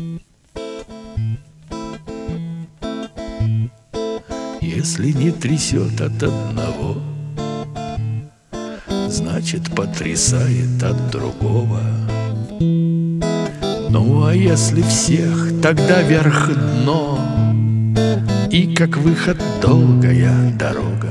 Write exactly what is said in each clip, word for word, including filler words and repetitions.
Если не трясет от одного, значит, потрясает от другого. Ну, а если всех, тогда вверх дно, и как выход долгая дорога.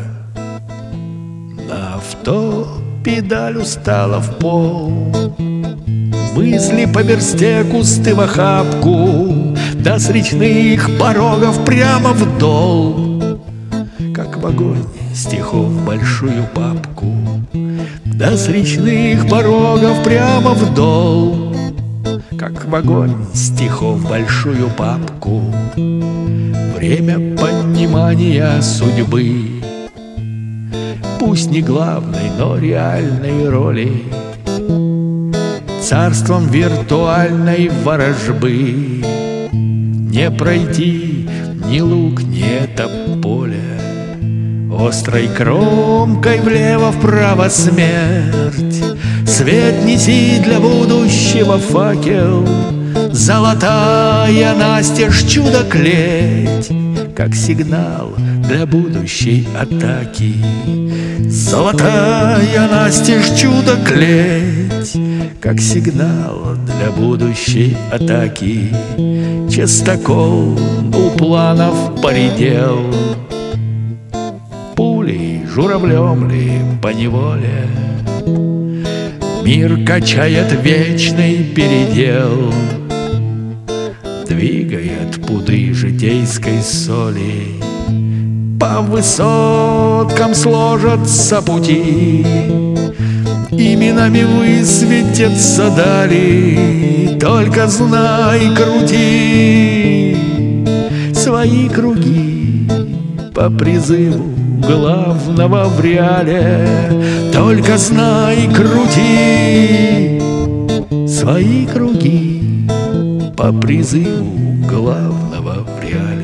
На авто педаль устала в пол, мысли по версте, кусты в охапку, да с речных порогов прямо вдол, как в огонь стихов большую папку, да с речных порогов прямо вдол, как в огонь стихов большую папку. Время понимания судьбы, пусть не главной, но реальной роли, царством виртуальной ворожбы не пройти ни лук, ни это поле. Острой кромкой влево-вправо смерть, свет неси для будущего факел, золотая настежь чудо-клеть, как сигнал для будущей атаки. Золотая настежь чудо-клеть, как сигнал для будущей атаки. Частокол у планов поредел, пулей, журавлем ли по неволе мир качает вечный передел, двигает пуды житейской соли. По высоткам сложатся пути, именами высветятся дали. Только знай, крути свои круги по призыву главного в реале. Только знай, крути свои круги по призыву главного в реале.